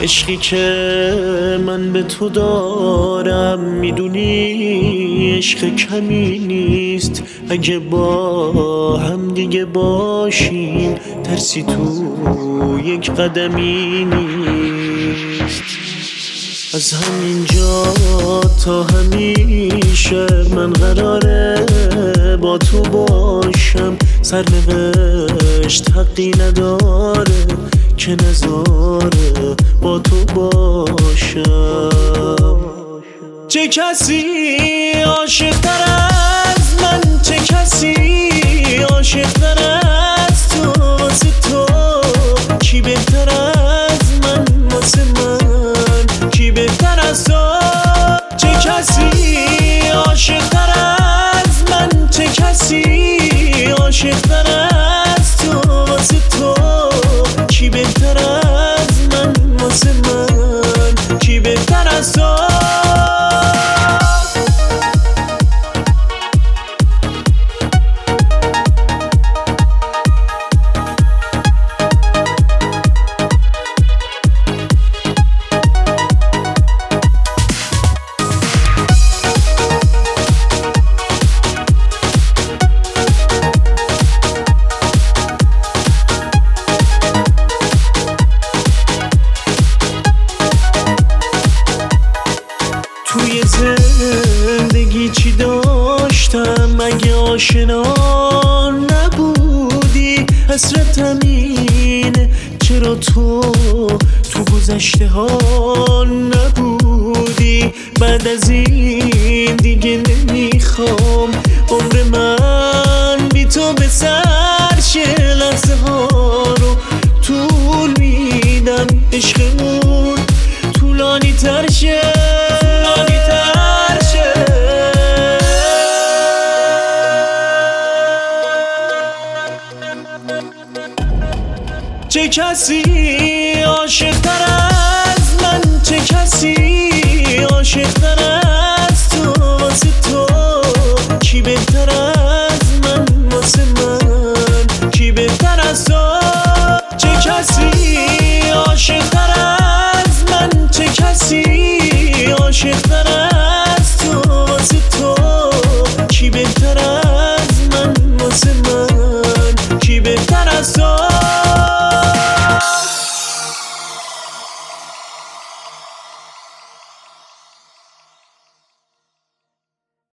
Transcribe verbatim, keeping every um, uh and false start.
عشقی که من به تو دارم میدونی عشق کمی نیست. اگه با هم دیگه باشیم ترسی تو یک قدمی نیست. از همینجا تا همیشه من قراره با تو باشم. سرنوشت حقی نداره که نذاره با تو باشم. چه کسی عاشق‌تر از من، چه کسی عاشق‌تر از تو. واسه تو کی بهتر از من، واسه من کی بهتر از تو. چه کسی عاشق‌تر از من، چه کسی عاشق‌تر از تو. واسه تو کی بهتر از من، واسه من کی بهتر از تو. توی زندگی چی داشتم اگه آشنا نبودی. حسرتم اینه چرا تو تو گذشته ها نبودی. بعد از این دیگه نمیخوام عمر من بی تو به سر شه. لحظه ها رو طول میدم عشقمون طولانی تر شه. چه کسی عاشق‌تر از من، چه کسی عاشق‌تر از تو. واسه تو کی بهتر از من، واسه من